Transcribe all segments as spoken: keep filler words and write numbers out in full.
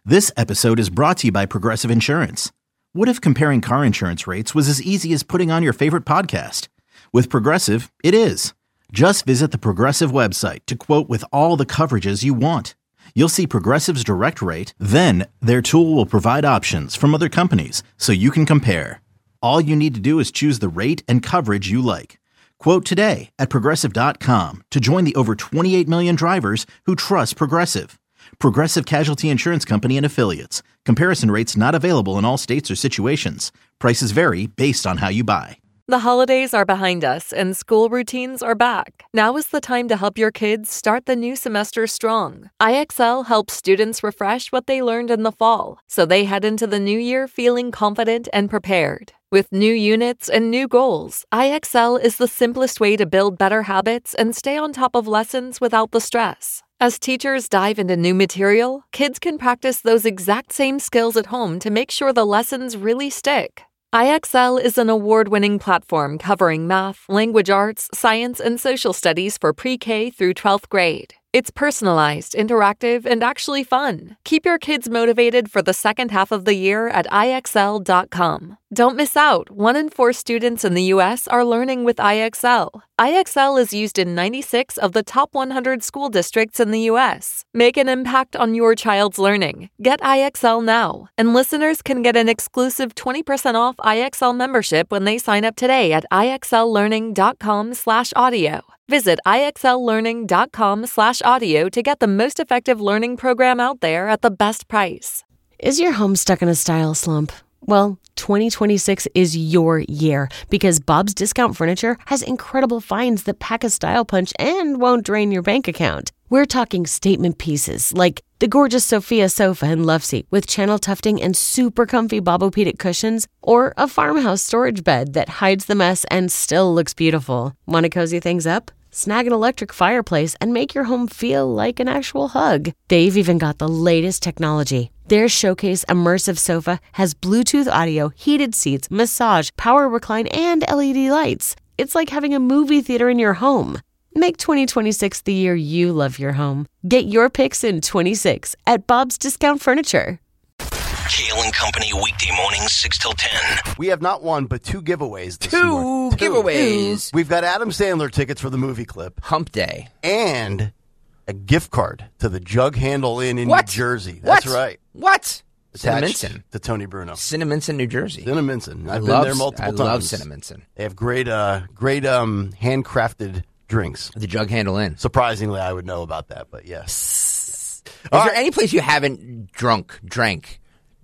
This episode is brought to you by Progressive Insurance. What if comparing car insurance rates was as easy as putting on your favorite podcast? With Progressive, it is. Just visit the Progressive website to quote with all the coverages you want. You'll see Progressive's direct rate, then their tool will provide options from other companies so you can compare. All you need to do is choose the rate and coverage you like. Quote today at progressive dot com to join the over twenty-eight million drivers who trust Progressive. Progressive Casualty Insurance Company and Affiliates. Comparison rates not available in all states or situations. Prices vary based on how you buy. The holidays are behind us and school routines are back. Now is the time to help your kids start the new semester strong. I X L helps students refresh what they learned in the fall, so they head into the new year feeling confident and prepared. With new units and new goals, I X L is the simplest way to build better habits and stay on top of lessons without the stress. As teachers dive into new material, kids can practice those exact same skills at home to make sure the lessons really stick. I X L is an award-winning platform covering math, language arts, science, and social studies for pre-K through twelfth grade. It's personalized, interactive, and actually fun. Keep your kids motivated for the second half of the year at I X L dot com. Don't miss out. One in four students in the U S are learning with I X L. I X L is used in ninety-six of the top one hundred school districts in the U S. Make an impact on your child's learning. Get I X L now. And listeners can get an exclusive twenty percent off I X L membership when they sign up today at I X L learning dot com slash audio. Visit I X L learning dot com slash audio to get the most effective learning program out there at the best price. Is your home stuck in a style slump? Well, twenty twenty-six is your year because Bob's Discount Furniture has incredible finds that pack a style punch and won't drain your bank account. We're talking statement pieces like the gorgeous Sophia sofa and love seat with channel tufting and super comfy Bobopedic cushions, or a farmhouse storage bed that hides the mess and still looks beautiful. Want to cozy things up? Snag an electric fireplace and make your home feel like an actual hug. They've even got the latest technology. Their Showcase Immersive Sofa has Bluetooth audio, heated seats, massage, power recline, and L E D lights. It's like having a movie theater in your home. Make twenty twenty-six the year you love your home. Get your picks in twenty-six at Bob's Discount Furniture. Kale and Company weekday mornings, six till ten. We have not one, but two giveaways this Two morning. Two giveaways. We've got Adam Sandler tickets for the movie clip. Hump Day. And a gift card to the Jug Handle Inn in What? New Jersey. That's What? right. What? Attached Cinnaminson. to Tony Bruno. Cinnaminson, New Jersey. Cinnaminson. I've I been love, there multiple I times. love Cinnaminson. They have great, uh, great um, handcrafted drinks. The Jug Handle Inn. Surprisingly, I would know about that, but yes. Is All there right. any place you haven't drunk, drank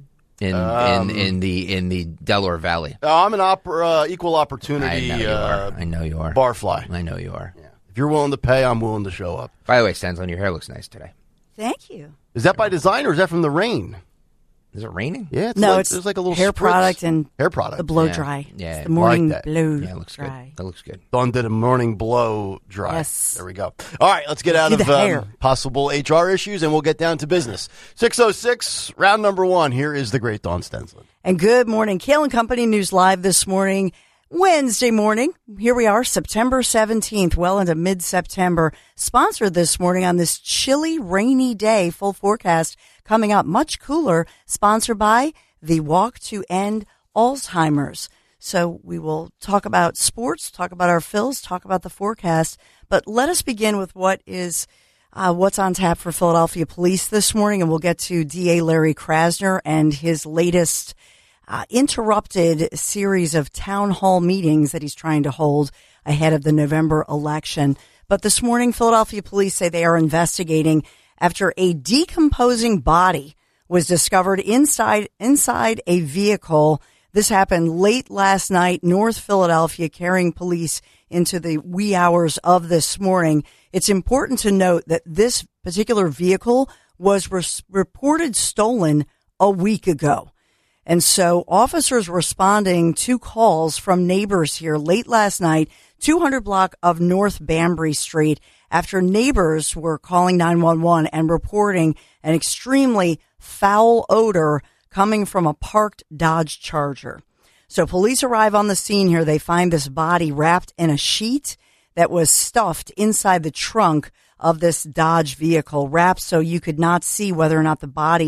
in Um, in, in the in the Delaware Valley? Oh, I'm an opera, uh, equal I opportunity know you uh, are. I know you are. barfly. I know you are. Yeah. If you're willing to pay, I'm willing to show up. By the way, Stanzlin, your hair looks nice today. Thank you. Is that by design or is that from the rain? Is it raining? Yeah, it's No, like, it's there's like a little hair spritz. product and hair product. the blow Yeah. dry. Yeah. It's the morning Like that. blow Yeah, it looks dry. good. That looks good. Dawn did a morning blow dry. Yes. There we go. All right, let's get out Do of the hair. um, possible H R issues and we'll get down to business. six oh six, round number one. Here is the great Dawn Stenslin. And good morning. Kale and Company News Live this morning, Wednesday morning. Here we are, September seventeenth, well into mid-September. Sponsored this morning on this chilly, rainy day. Full forecast coming up much cooler. Sponsored by the Walk to End Alzheimer's. So we will talk about sports, talk about our fills, talk about the forecast. But let us begin with what is uh, what's on tap for Philadelphia police this morning. And we'll get to D A Larry Krasner and his latest Uh, interrupted series of town hall meetings that he's trying to hold ahead of the November election. But this morning, Philadelphia police say they are investigating after a decomposing body was discovered inside inside a vehicle. This happened late last night, North Philadelphia, carrying police into the wee hours of this morning. It's important to note that this particular vehicle was res- reported stolen a week ago. And so officers responding to calls from neighbors here late last night, two hundred block of North Banbury Street, after neighbors were calling nine one one and reporting an extremely foul odor coming from a parked Dodge Charger. So police arrive on the scene here. They find this body wrapped in a sheet that was stuffed inside the trunk of this Dodge vehicle, wrapped so you could not see whether or not the body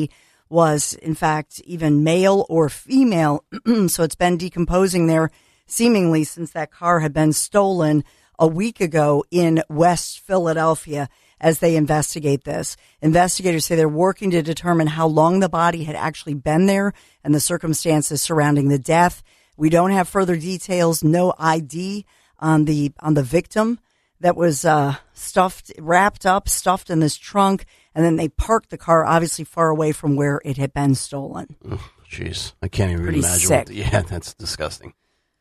was, in fact, even male or female. So it's been decomposing there seemingly since that car had been stolen a week ago in West Philadelphia as they investigate this. Investigators say they're working to determine how long the body had actually been there and the circumstances surrounding the death. We don't have further details, no I D on the on the victim that was uh, stuffed, wrapped up, stuffed in this trunk, and then they parked the car obviously far away from where it had been stolen. Jeez, I can't even Pretty imagine. sick. What the, yeah, that's disgusting.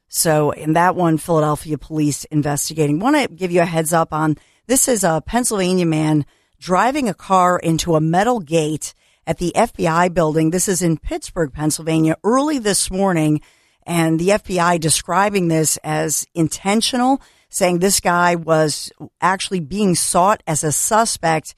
So in that one, Philadelphia police investigating. Want to give you a heads up on this is a Pennsylvania man driving a car into a metal gate at the F B I building. This is in Pittsburgh, Pennsylvania, early this morning. And the F B I describing this as intentional, saying this guy was actually being sought as a suspect.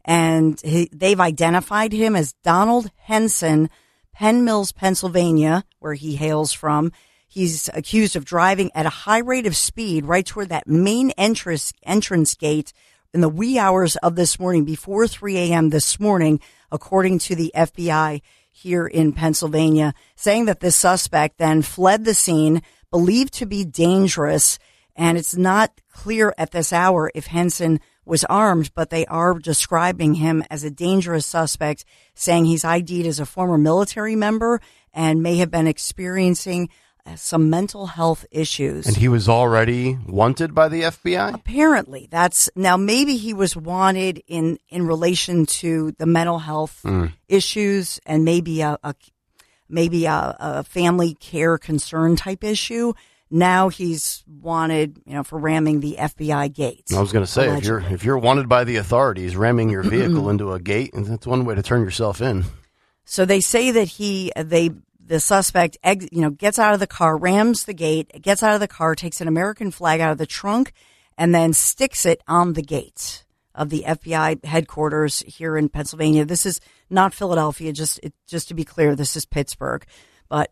And he, they've identified him as Donald Henson, Penn Mills, Pennsylvania, where he hails from. He's accused of driving at a high rate of speed right toward that main entrance entrance gate in the wee hours of this morning, before three a.m. this morning, according to the F B I here in Pennsylvania, saying that this suspect then fled the scene, believed to be dangerous. And it's not clear at this hour if Henson was armed, but they are describing him as a dangerous suspect, saying he's I D'd as a former military member and may have been experiencing some mental health issues. And he was already wanted by the F B I? Apparently. That's now maybe he was wanted in, in relation to the mental health mm. issues and maybe a, a maybe a, a family care concern type issue. Now he's wanted, you know, for ramming the F B I gate. I was going to say, allegedly. if you're if you're wanted by the authorities, ramming your vehicle into a gate, that's one way to turn yourself in. So they say that he they. The suspect, you know, gets out of the car, rams the gate, gets out of the car, takes an American flag out of the trunk, and then sticks it on the gate of the F B I headquarters here in Pennsylvania. This is not Philadelphia, just it, just to be clear, this is Pittsburgh. But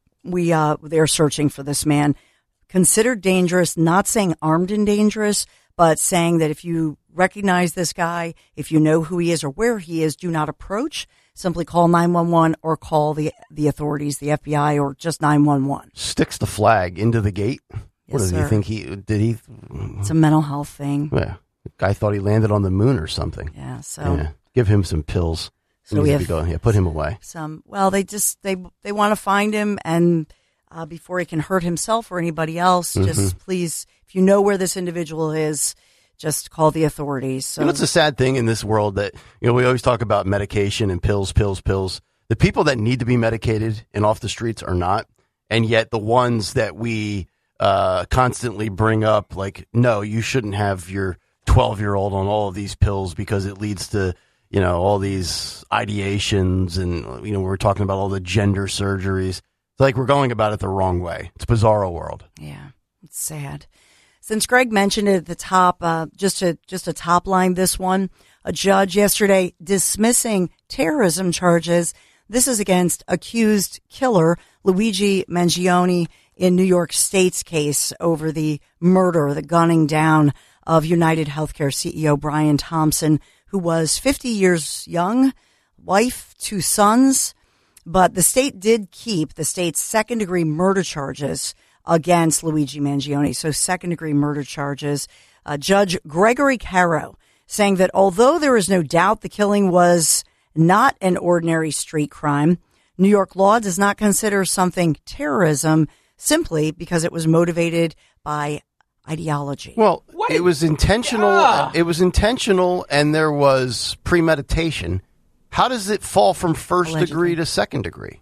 we uh, they're searching for this man. Considered dangerous, not saying armed and dangerous, but saying that if you recognize this guy, if you know who he is or where he is, do not approach. Simply call nine one one or call the the authorities, the F B I, or just nine one one. Sticks the flag into the gate? Yes, what does sir. he think he, did he? It's a mental health thing. Yeah. The guy thought he landed on the moon or something. Yeah, so. Yeah. Give him some pills. So we have going. Yeah, put him away. Some, well, they just, they, they want to find him and uh, before he can hurt himself or anybody else, mm-hmm. just please, if you know where this individual is, just call the authorities. So. You know, it's a sad thing in this world that, you know, we always talk about medication and pills, pills, pills. The people that need to be medicated and off the streets are not. And yet the ones that we uh, constantly bring up, like, no, you shouldn't have your twelve-year-old on all of these pills because it leads to, you know, all these ideations. And, you know, we're talking about all the gender surgeries. It's like we're going about it the wrong way. It's a bizarro world. Yeah, it's sad. Since Greg mentioned it at the top, uh, just a just a top line, this one, a judge yesterday dismissing terrorism charges. This is against accused killer Luigi Mangione in New York State's case over the murder, the gunning down of United Healthcare C E O Brian Thompson, who was fifty years young, wife, two sons. But the state did keep the state's second degree murder charges against Luigi Mangione. So second degree murder charges. Uh, Judge Gregory Caro saying that although there is no doubt the killing was not an ordinary street crime, New York law does not consider something terrorism simply because it was motivated by ideology. Well, what? It was intentional. Yeah. It was intentional and there was premeditation. How does it fall from first Allegedly. degree to second degree?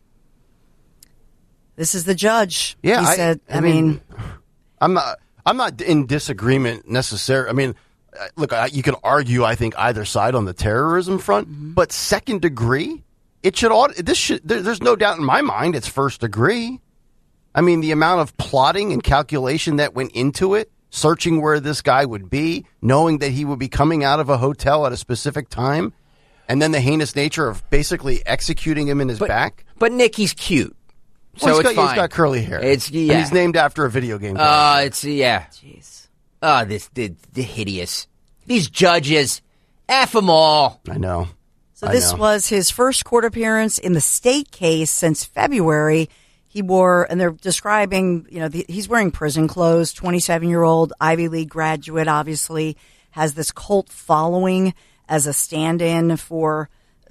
This is the judge. Yeah, he I, said. I, I mean, mean, I'm not. I'm not in disagreement necessarily. I mean, look, I, you can argue. I think either side on the terrorism front, mm-hmm. but second degree, it should. This should. There, there's no doubt in my mind it's first degree. I mean, the amount of plotting and calculation that went into it, searching where this guy would be, knowing that he would be coming out of a hotel at a specific time, and then the heinous nature of basically executing him in his but, back. But Nick, he's cute. So well, he's, it's got, fine. he's got curly hair. It's yeah. And he's named after a video game. Oh, uh, it's yeah. Jeez. Oh, this the, the hideous. These judges, F them all. I know. So this was his first court appearance in the state case since February. He wore, and they're describing, you know, the, he's wearing prison clothes, twenty-seven-year-old Ivy League graduate, obviously has this cult following as a stand-in for,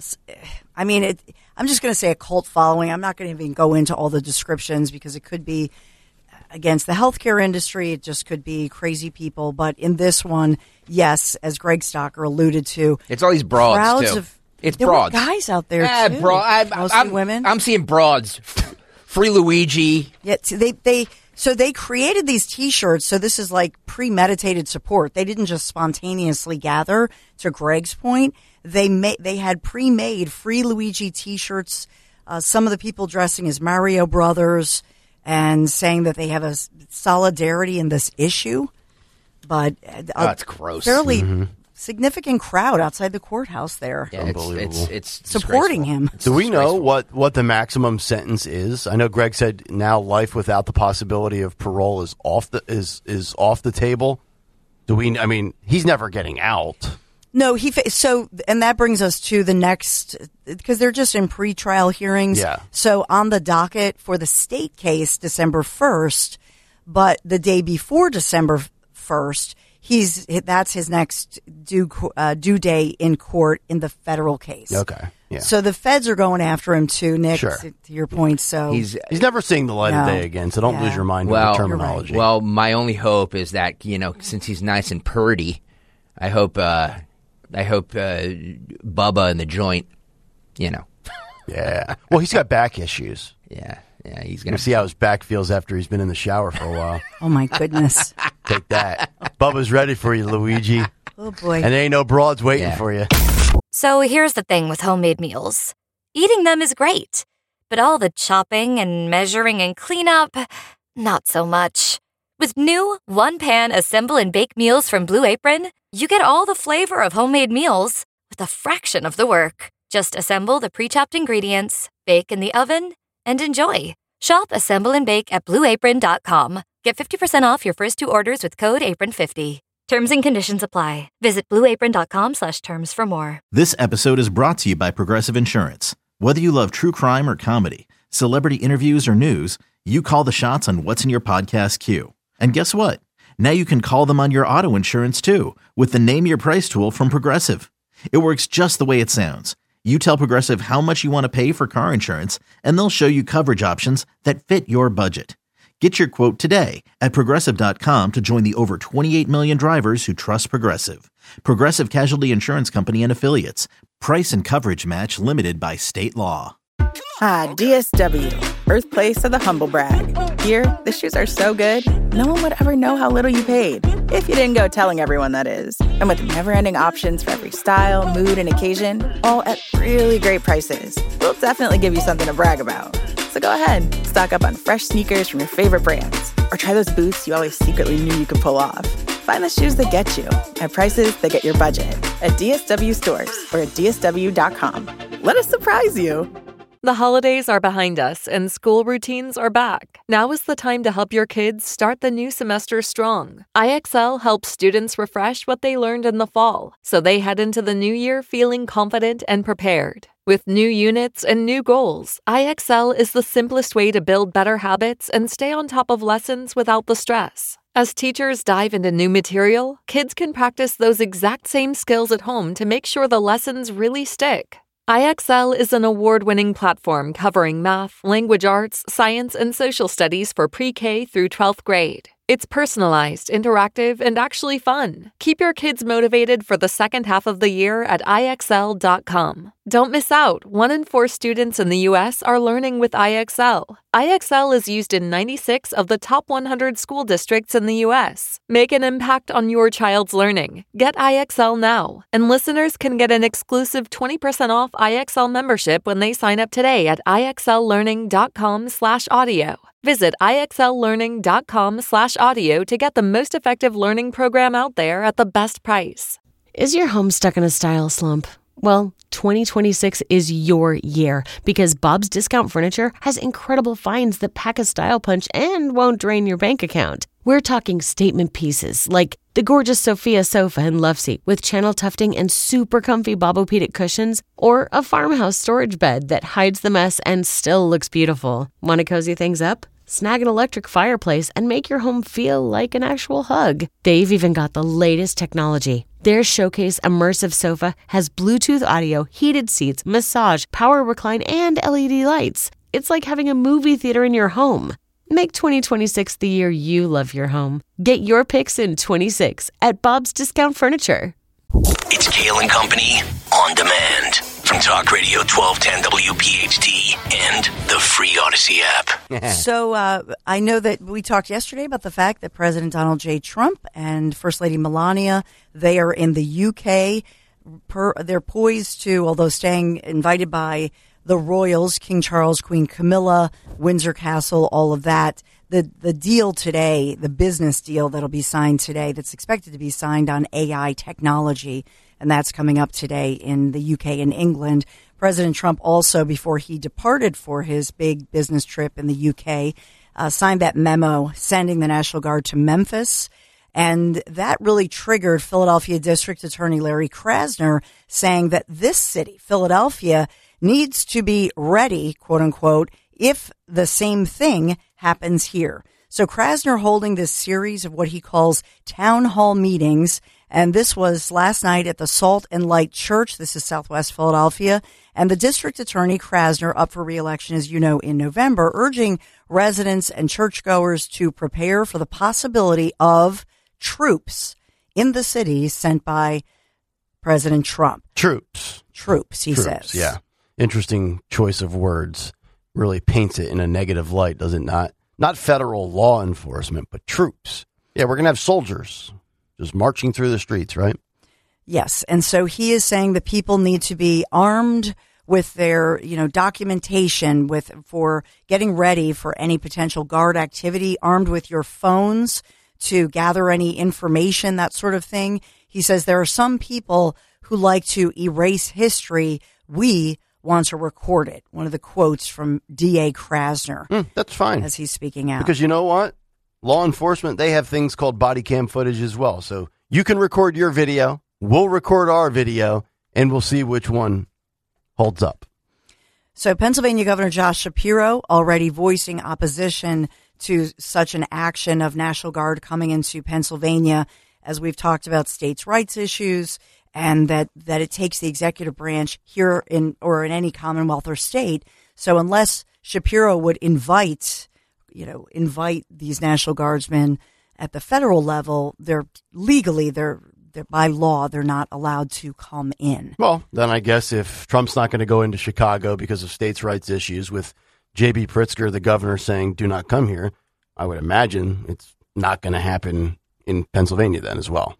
I mean, it, I'm just going to say a cult following. I'm not going to even go into all the descriptions because it could be against the healthcare industry. It just could be crazy people. But in this one, yes, as Greg Stocker alluded to. It's all these broads, crowds too. Of, it's there broads. Were guys out there, ah, too. Bro, I, Mostly I'm, women. I'm seeing broads. Free Luigi. Yeah, they, they, so they created these T-shirts. So this is like premeditated support. They didn't just spontaneously gather. To Greg's point, they made, they had pre-made Free Luigi T-shirts. Uh, some of the people dressing as Mario Brothers and saying that they have a solidarity in this issue. But uh, oh, that's gross. Fairly Mm-hmm. significant crowd outside the courthouse there. Yeah, it's, it's, it's supporting him. Do we know what, what the maximum sentence is? I know Greg said now life without the possibility of parole is off the is is off the table. Do we? I mean, he's never getting out. No, he fa- so, and that brings us to the next, because they're just in pretrial hearings. Yeah. So on the docket for the state case, December first, but the day before December first, he's that's his next due uh, due day in court in the federal case. Okay. Yeah. So the feds are going after him too, Nick. Sure. To, to your point, so He's He's never seeing the light No. of day again, so don't Yeah. lose your mind well, with the terminology. Well, my only hope is that, you know, since he's nice and purdy, I hope uh, I hope uh, Bubba and the joint, you know. Yeah. Well, he's got back issues. Yeah. Yeah, he's We're going gonna see how his back feels after he's been in the shower for a while. oh my goodness, Take that. Bubba's ready for you, Luigi. oh boy. And there ain't no broads waiting Yeah. for you. So here's the thing with homemade meals. Eating them is great, but all the chopping and measuring and cleanup, not so much. With new one-pan assemble and bake meals from Blue Apron, you get all the flavor of homemade meals with a fraction of the work. Just assemble the pre-chopped ingredients, bake in the oven, and enjoy. Shop Assemble and Bake at blue apron dot com. Get fifty percent off your first two orders with code apron fifty. Terms and conditions apply. Visit blue apron dot com slash terms for more. This episode is brought to you by Progressive Insurance. Whether you love true crime or comedy, celebrity interviews or news, you call the shots on what's in your podcast queue. And guess what? Now you can call them on your auto insurance too with the Name Your Price tool from Progressive. It works just the way it sounds. You tell Progressive how much you want to pay for car insurance, and they'll show you coverage options that fit your budget. Get your quote today at progressive dot com to join the over twenty-eight million drivers who trust Progressive. Progressive Casualty Insurance Company and Affiliates. Price and coverage match limited by state law. Ah, D S W, birthplace of the humble brag. Here, the shoes are so good, no one would ever know how little you paid. If you didn't go telling everyone, that is. And with never-ending options for every style, mood, and occasion, all at really great prices, we'll definitely give you something to brag about. So go ahead, stock up on fresh sneakers from your favorite brands, or try those boots you always secretly knew you could pull off. Find the shoes that get you at prices that get your budget at D S W stores or at D S W dot com. Let us surprise you. The holidays are behind us and school routines are back. Now is the time to help your kids start the new semester strong. I X L helps students refresh what they learned in the fall, so they head into the new year feeling confident and prepared. With new units and new goals, I X L is the simplest way to build better habits and stay on top of lessons without the stress. As teachers dive into new material, kids can practice those exact same skills at home to make sure the lessons really stick. I X L is an award-winning platform covering math, language arts, science, and social studies for pre-K through twelfth grade. It's personalized, interactive, and actually fun. Keep your kids motivated for the second half of the year at I X L dot com. Don't miss out. One in four students in the U S are learning with I X L. I X L is used in ninety-six of the top one hundred school districts in the U S. Make an impact on your child's learning. Get I X L now. And listeners can get an exclusive twenty percent off I X L membership when they sign up today at I X L learning dot com slash audio. Visit I X L learning dot com slash audio to get the most effective learning program out there at the best price. Is your home stuck in a style slump? Well, twenty twenty-six is your year because Bob's Discount Furniture has incredible finds that pack a style punch and won't drain your bank account. We're talking statement pieces like the gorgeous Sophia sofa and love seat with channel tufting and super comfy Bobopedic cushions, or a farmhouse storage bed that hides the mess and still looks beautiful. Want to cozy things up? Snag an electric fireplace and make your home feel like an actual hug. They've even got the latest technology. Their Showcase Immersive Sofa has Bluetooth audio, heated seats, massage, power recline, and L E D lights. It's like having a movie theater in your home. Make twenty twenty-six the year you love your home. Get your picks in twenty-six at Bob's Discount Furniture. It's Kale and Company on demand from Talk Radio twelve ten W P H T and the free Odyssey app. So uh, I know that we talked yesterday about the fact that President Donald J. Trump and First Lady Melania, they are in the U K. Per, they're poised to, although staying invited by the royals, King Charles, Queen Camilla, Windsor Castle, all of that. The the deal today, the business deal that'll be signed today, that's expected to be signed on A I technology, and that's coming up today in the U K and England. President Trump also, before he departed for his big business trip in the U K, uh, signed that memo sending the National Guard to Memphis. And that really triggered Philadelphia District Attorney Larry Krasner saying that this city, Philadelphia, needs to be ready, quote unquote, if the same thing happens here. So Krasner holding this series of what he calls town hall meetings. And this was last night at the Salt and Light Church. This is Southwest Philadelphia. And the district attorney, Krasner, up for re-election, as you know, in November, urging residents and churchgoers to prepare for the possibility of troops in the city sent by President Trump. Troops. Troops, he Troops, says. Yeah. Interesting choice of words. Really paints it in a negative light, does it not? Not federal law enforcement, but troops. Yeah, we're going to have soldiers just marching through the streets, right? Yes. And so he is saying that people need to be armed with their, you know, documentation with for getting ready for any potential guard activity, armed with your phones to gather any information, that sort of thing. He says there are some people who like to erase history. We want to record it. One of the quotes from D A Krasner. Mm, that's fine. As he's speaking out. Because you know what? Law enforcement, they have things called body cam footage as well. So you can record your video, we'll record our video, and we'll see which one holds up. So Pennsylvania Governor Josh Shapiro already voicing opposition to such an action of National Guard coming into Pennsylvania, as we've talked about states' rights issues, and that, that it takes the executive branch here in or in any Commonwealth or state. So unless Shapiro would invite, you know, invite these National Guardsmen at the federal level, they're legally, they're, they're by law, they're not allowed to come in. Well, then I guess if Trump's not going to go into Chicago because of states' rights issues with J B Pritzker, the governor, saying do not come here, I would imagine it's not going to happen in Pennsylvania then as well.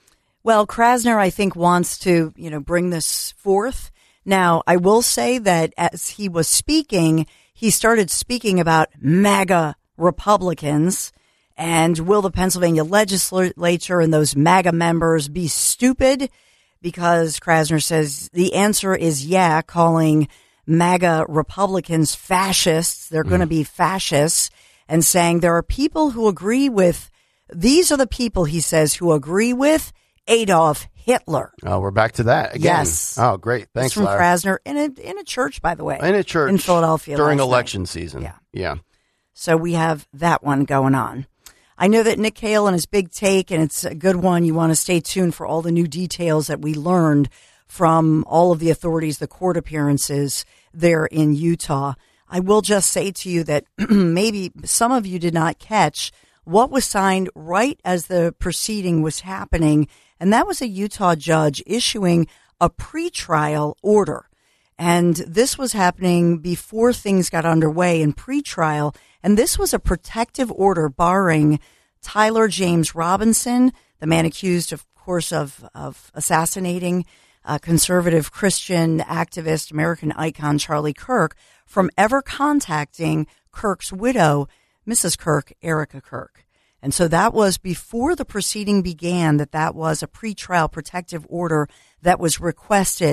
Well, Krasner, I think, wants to, you know, bring this forth. Now, I will say that as he was speaking, he started speaking about MAGA Republicans. And will the Pennsylvania legislature and those MAGA members be stupid? Because Krasner says the answer is yeah, calling MAGA Republicans fascists. They're mm. going to be fascists, and saying there are people who agree with, these are the people, he says, who agree with Adolf Hitler. Oh, we're back to that again. Yes. Oh, great. Thanks, it's from Larry. Krasner in a, in a church, by the way. In a church. In Philadelphia. During last election night. season. Yeah. Yeah. So we have that one going on. I know that Nick Kale and his big take, and it's a good one. You want to stay tuned for all the new details that we learned from all of the authorities, the court appearances there in Utah. I will just say to you that maybe some of you did not catch what was signed right as the proceeding was happening, and that was a Utah judge issuing a pretrial order. And this was happening before things got underway in pretrial. And this was a protective order barring Tyler James Robinson, the man accused, of course, of, of assassinating uh, conservative Christian activist, American icon Charlie Kirk, from ever contacting Kirk's widow, Missus Kirk, Erica Kirk. And so that was before the proceeding began, that that was a pretrial protective order that was requested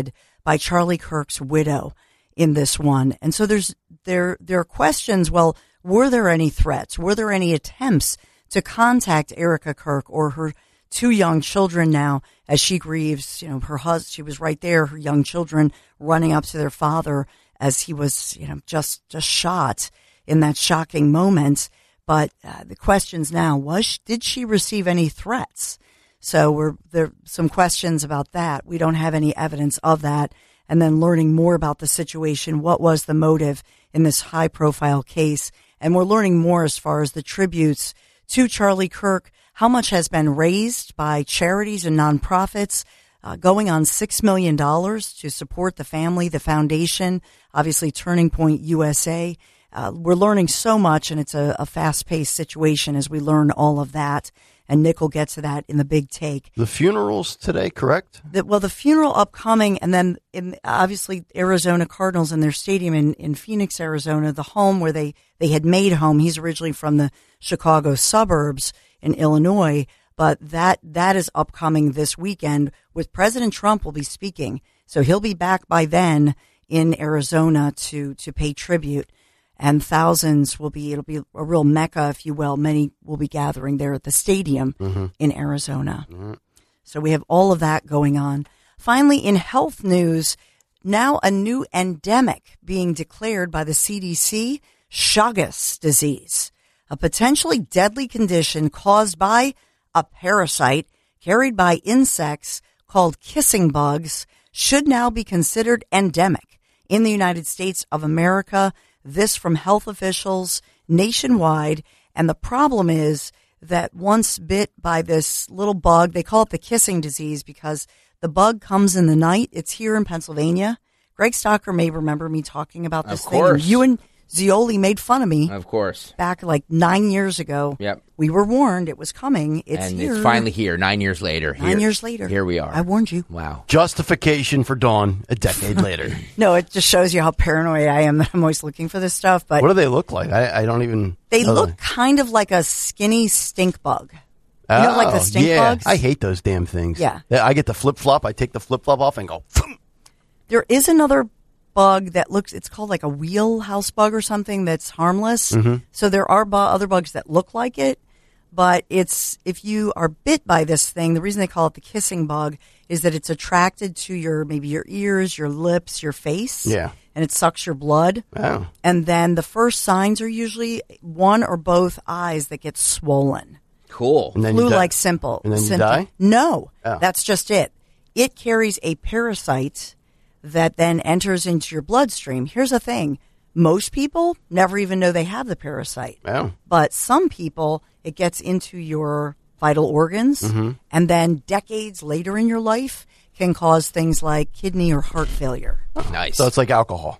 by Charlie Kirk's widow in this one. And so there's there there are questions. Well, were there any threats? Were there any attempts to contact Erica Kirk or her two young children now as she grieves? You know, her husband, she was right there, her young children running up to their father as he was, you know, just just shot in that shocking moment. But uh, the questions now, was did she receive any threats? So we're there are some questions about that. We don't have any evidence of that. And then learning more about the situation, what was the motive in this high-profile case? And we're learning more as far as the tributes to Charlie Kirk, how much has been raised by charities and nonprofits, uh, going on six million dollars to support the family, the foundation, obviously Turning Point U S A. Uh, we're learning so much, and it's a, a fast-paced situation as we learn all of that. And Nick will get to that in the big take. The funeral's today, correct? The, well, the funeral upcoming, and then in obviously Arizona Cardinals in their stadium in, in Phoenix, Arizona, the home where they, they had made home. He's originally from the Chicago suburbs in Illinois, but that that is upcoming this weekend with President Trump will be speaking. So he'll be back by then in Arizona to, to pay tribute. And thousands will be, it'll be a real mecca, if you will. Many will be gathering there at the stadium mm-hmm. in Arizona. Mm-hmm. So we have all of that going on. Finally, in health news, now a new endemic being declared by the C D C, Chagas disease, a potentially deadly condition caused by a parasite carried by insects called kissing bugs, should now be considered endemic in the United States of America. This from health officials nationwide. And the problem is that once bit by this little bug, they call it the kissing disease because the bug comes in the night. It's here in Pennsylvania. Greg Stocker may remember me talking about this of thing. Course. You and Zioli made fun of me. Of course. Back like nine years ago. Yep. We were warned it was coming. It's and here. it's finally here, nine years later. Nine here, years later. Here we are. I warned you. Wow. Justification for Dawn a decade later. No, it just shows you how paranoid I am that I'm always looking for this stuff. But what do they look like? I, I don't even They know look them. kind of like a skinny stink bug. You oh, know, like the stink yeah. bugs? I hate those damn things. Yeah. I get the flip-flop. I take the flip-flop off and go, Phoom. There is another bug that looks, it's called like a wheelhouse bug or something that's harmless. Mm-hmm. So there are bu- other bugs that look like it, but it's, if you are bit by this thing, the reason they call it the kissing bug is that it's attracted to your, maybe your ears, your lips, your face. Yeah. And it sucks your blood. Oh. And then the first signs are usually one or both eyes that get swollen. Cool. And then you die. Flu-like simple. And then you symptom. die? No. Oh. That's just it. It carries a parasite that then enters into your bloodstream. Here's the thing. Most people never even know they have the parasite. Oh. But some people, it gets into your vital organs, mm-hmm. and then decades later in your life can cause things like kidney or heart failure. Nice. So it's like alcohol.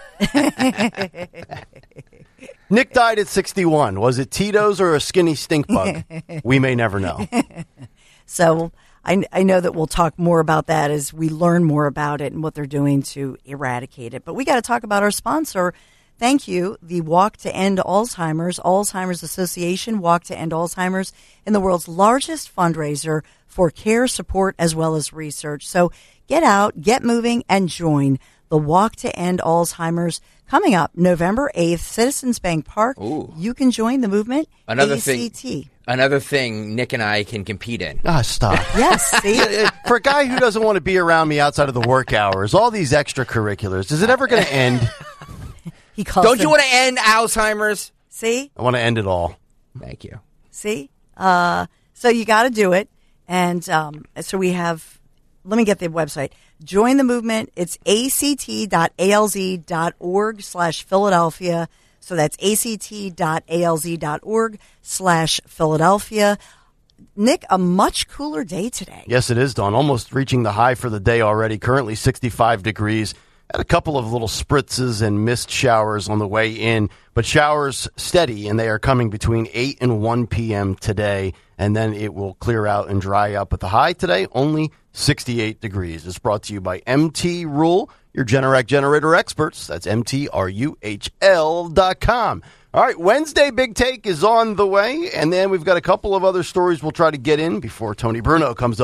Nick died at sixty-one. Was it Tito's or a skinny stink bug? We may never know. So I, I know that we'll talk more about that as we learn more about it and what they're doing to eradicate it. But we got to talk about our sponsor. Thank you, the Walk to End Alzheimer's, Alzheimer's Association, Walk to End Alzheimer's, in the world's largest fundraiser for care, support, as well as research. So get out, get moving, and join the Walk to End Alzheimer's coming up November eighth, Citizens Bank Park. Ooh. You can join the movement. Another A C T. thing. Another thing Nick and I can compete in. Ah, stop. Yes, see? For a guy who doesn't want to be around me outside of the work hours, all these extracurriculars, is it ever going to end? He calls Don't them, you want to end Alzheimer's? See? I want to end it all. Thank you. See? Uh, so you got to do it. And um, so we have, let me get the website. Join the movement. It's act.alz.org slash Philadelphia. So that's act.alz.org slash Philadelphia. Nick, a much cooler day today. Yes, it is, Dawn. Almost reaching the high for the day already. Currently sixty-five degrees. Had a couple of little spritzes and mist showers on the way in, but showers steady, and they are coming between eight and one p.m. today, and then it will clear out and dry up. But the high today, only sixty-eight degrees. It's brought to you by M T Rule, your Generac generator experts. That's M T R U H L dot com. All right, Wednesday Big Take is on the way, and then we've got a couple of other stories we'll try to get in before Tony Bruno comes up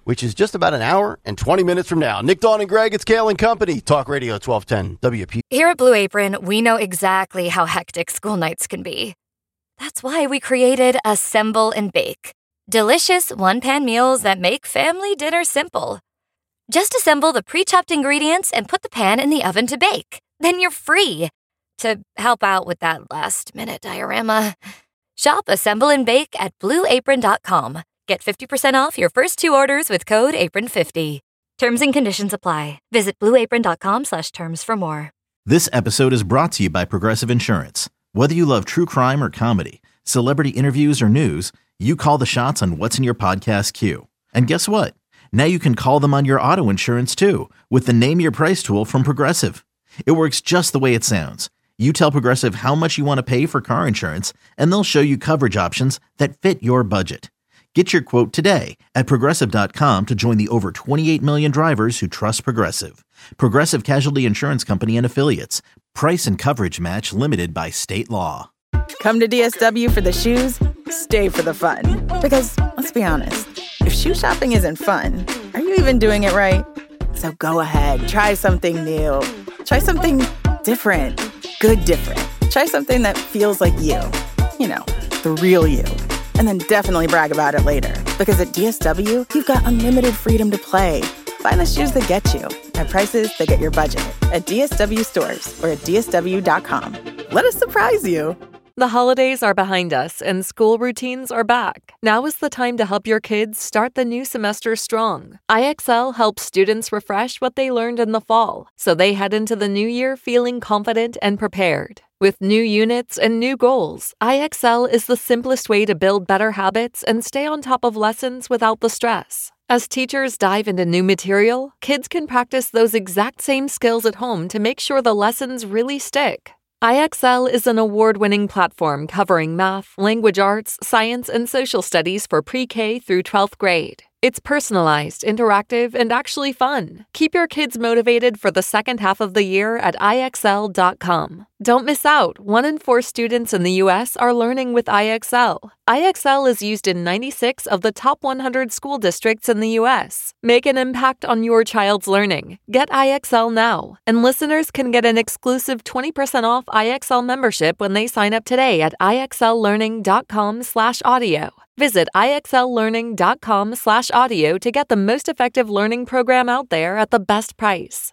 which is just about an hour and twenty minutes from now. Nick, Dawn, and Greg, it's Kale and Company. Talk Radio twelve ten W P. Here at Blue Apron, we know exactly how hectic school nights can be. That's why we created Assemble and Bake. Delicious one-pan meals that make family dinner simple. Just assemble the pre-chopped ingredients and put the pan in the oven to bake. Then you're free to help out with that last-minute diorama. Shop Assemble and Bake at blue apron dot com. Get fifty percent off your first two orders with code apron fifty. Terms and conditions apply. Visit blue apron dot com slash terms for more. This episode is brought to you by Progressive Insurance. Whether you love true crime or comedy, celebrity interviews or news, you call the shots on what's in your podcast queue. And guess what? Now you can call them on your auto insurance too with the Name Your Price tool from Progressive. It works just the way it sounds. You tell Progressive how much you want to pay for car insurance, and they'll show you coverage options that fit your budget. Get your quote today at progressive dot com to join the over twenty-eight million drivers who trust Progressive. Progressive Casualty Insurance Company and Affiliates. Price and coverage match limited by state law. Come to D S W for the shoes, stay for the fun. Because, let's be honest, if shoe shopping isn't fun, are you even doing it right? So go ahead, try something new. Try something different. Good different. Try something that feels like you. You know, the real you. And then definitely brag about it later. Because at D S W, you've got unlimited freedom to play. Find the shoes that get you at prices that get your budget at D S W stores or at D S W dot com. Let us surprise you. The holidays are behind us and school routines are back. Now is the time to help your kids start the new semester strong. I X L helps students refresh what they learned in the fall, so they head into the new year feeling confident and prepared. With new units and new goals, I X L is the simplest way to build better habits and stay on top of lessons without the stress. As teachers dive into new material, kids can practice those exact same skills at home to make sure the lessons really stick. I X L is an award-winning platform covering math, language arts, science, and social studies for pre-K through twelfth grade. It's personalized, interactive, and actually fun. Keep your kids motivated for the second half of the year at I X L dot com. Don't miss out. One in four students in the U S are learning with I X L. I X L is used in ninety-six of the top one hundred school districts in the U S. Make an impact on your child's learning. Get I X L now. And listeners can get an exclusive twenty percent off I X L membership when they sign up today at I X L learning dot com slash audio. Visit I X L learning dot com slash audio to get the most effective learning program out there at the best price.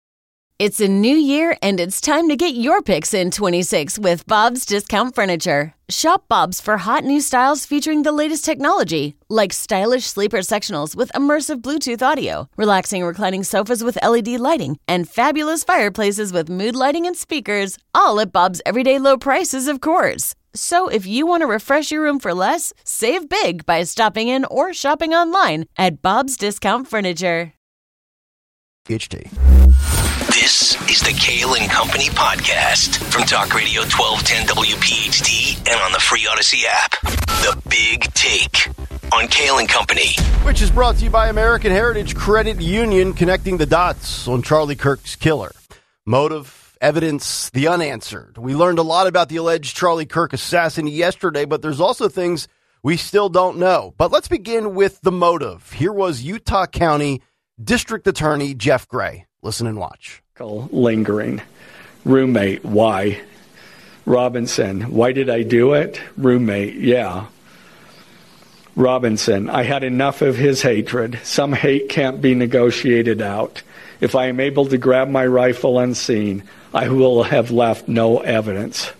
It's a new year, and it's time to get your picks in twenty-six with Bob's Discount Furniture. Shop Bob's for hot new styles featuring the latest technology, like stylish sleeper sectionals with immersive Bluetooth audio, relaxing reclining sofas with L E D lighting, and fabulous fireplaces with mood lighting and speakers, all at Bob's everyday low prices, of course. So if you want to refresh your room for less, save big by stopping in or shopping online at Bob's Discount Furniture. H D. This is the Kale and Company podcast from Talk Radio twelve ten W P H T and on the free Odyssey app. The Big Take on Kale and Company. Which is brought to you by American Heritage Credit Union, connecting the dots on Charlie Kirk's killer. Motive, evidence, the unanswered. We learned a lot about the alleged Charlie Kirk assassin yesterday, but there's also things we still don't know. But let's begin with the motive. Here was Utah County District Attorney Jeff Gray. Listen and watch. Lingering. Roommate, why? Robinson, why did I do it? Roommate, yeah. Robinson, I had enough of his hatred. Some hate can't be negotiated out. If I am able to grab my rifle unseen, I will have left no evidence.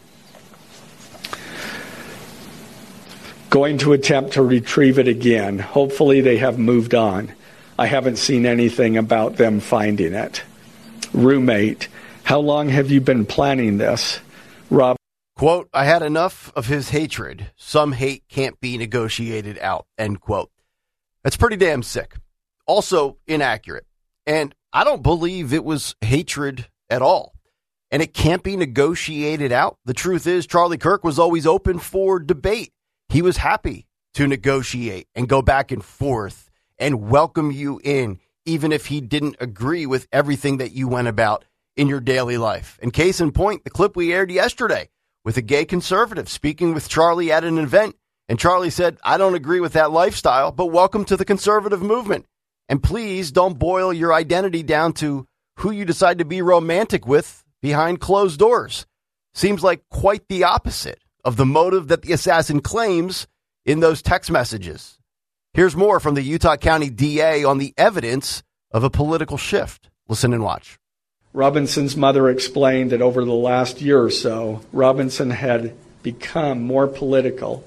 Going to attempt to retrieve it again. Hopefully they have moved on. I haven't seen anything about them finding it. Roommate, how long have you been planning this? Rob. Quote, I had enough of his hatred. Some hate can't be negotiated out, end quote. That's pretty damn sick. Also inaccurate. And I don't believe it was hatred at all. And it can't be negotiated out. The truth is, Charlie Kirk was always open for debate. He was happy to negotiate and go back and forth and welcome you in, even if he didn't agree with everything that you went about in your daily life. And case in point, the clip we aired yesterday with a gay conservative speaking with Charlie at an event. And Charlie said, I don't agree with that lifestyle, but welcome to the conservative movement. And please don't boil your identity down to who you decide to be romantic with behind closed doors. Seems like quite the opposite of the motive that the assassin claims in those text messages. Here's more from the Utah County D A on the evidence of a political shift. Listen and watch. Robinson's mother explained that over the last year or so, Robinson had become more political